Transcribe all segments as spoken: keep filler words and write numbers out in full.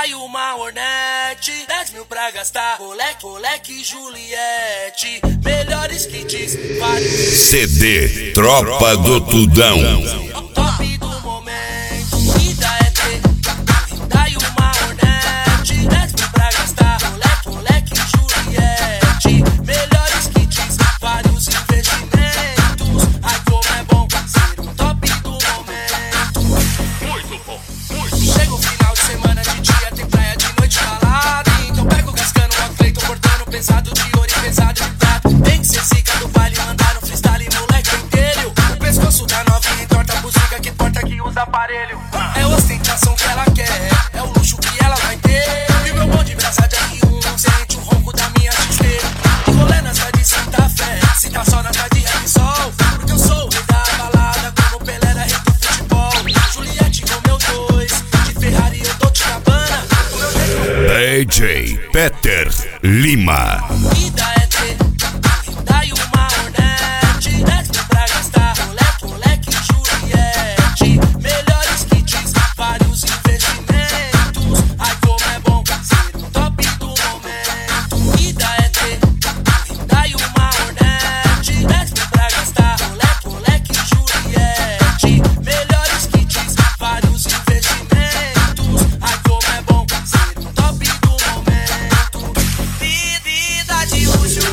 Hyundai, uma Hornet, dez mil pra gastar. Moleque, moleque, Juliette, melhores kits, vários. C D Tropa do Tudão. Top do momento, vida é ter Hyundai, uma Hornet, dez mil pra gastar. Moleque, moleque, Juliette, melhores kits, vários investimentos. Ai, como é bom ser um top do momento. Muito bom, muito. Chega o final de semana, de dia tem praia, de noite balada. Então pego cascando o Cleiton, cortando pesado de ouro e pesado de prata. Tem que ser zica do baile, mandar no freestyle, moleque inteiro. O pescoço da novinha entorta a buziga que porta que usa aparelho. É ostentação que ela quer, é o luxo que ela vai ter. E meu bom de braçada de R um, sente o ronco da minha X T. E rolê na cidade de Santa Fé, se tá só na tarde de sol. Porque eu sou o rei da balada, como Pelé era rei do futebol. Juliette com meu dois, de Ferrari eu tô de cabana. O meu jeito D J Peter Lima. vida é ter Hyundai, uma Hornet, dez mil pra gastar. Moleque, moleque, Juliette, melhores kits, vários investimentos. Ai, como é bom ser um top do momento. Vida é ter Hyundai, uma Hornet, dez mil pra gastar. Moleque, moleque, Juliette, melhores kits, vários investimentos. Ai, como é bom ser um top do momento. Vida de luxo.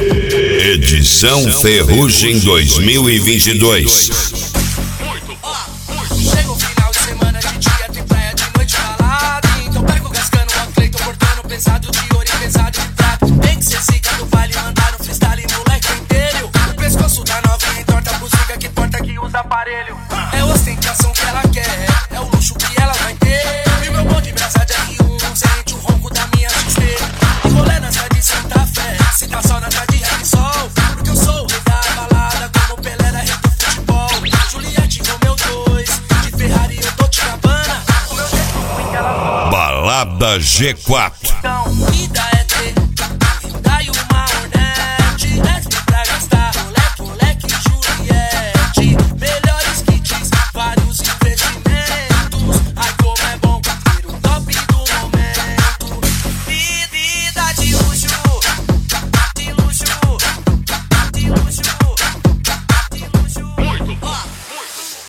Edição Ferrugem dois mil e vinte e dois. Chega o final de semana, de dia tem praia, de noite balada. Então pego cascando o Cleiton, cortando pesado de ouro e pesado de prata. Tem que ser zica do baile, mandar no freestyle, moleque inteiro. O pescoço da novinha entorta a buziga que porta que usa aparelho. É ostentação que ela quer, é o luxo que ela vai ter. E meu bom de braçada de R um, sente o ronco da minha X T. E rolê na cidade de Santa Fé, se tá só na tarde de sol. Porque eu sou o rei da balada, como Pelé era rei do futebol. Juliette com meu dois, de Ferrari eu tô de cabana. O meu jeito ruim que ela Balada G quatro. então